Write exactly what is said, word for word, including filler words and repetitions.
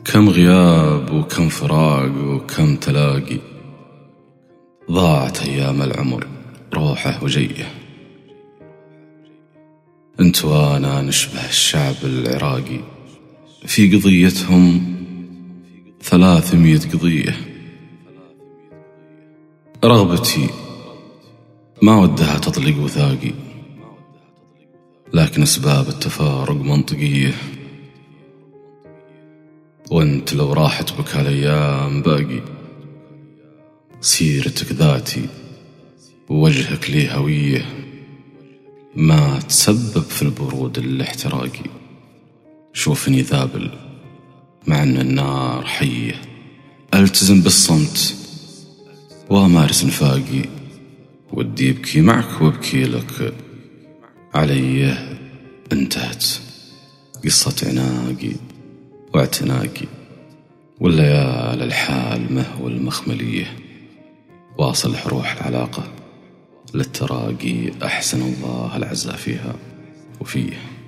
كم غياب وكم فراق وكم تلاقي، ضاعت أيام العمر روحه وجيه. انت وانا نشبه الشعب العراقي، في قضيتهم ثلاثمية قضية. رغبتي ما ودها تطلق وثاقي، لكن أسباب التفارق منطقية. وانت لو راحت بك هالأيام باقي، سيرتك ذاتي ووجهك لي هوية، ما تسبب في البرود الاحتراقي. شوفني ذابل مع أن النار حية، ألتزم بالصمت وأمارس نفاقي، ودي يبكي معك وابكي لك. علي انتهت قصة عناقي واعتناقي، والليال الحال مهو المخملية، واصل حروح العلاقة للتراقي. أحسن الله العزا فيها وفيه.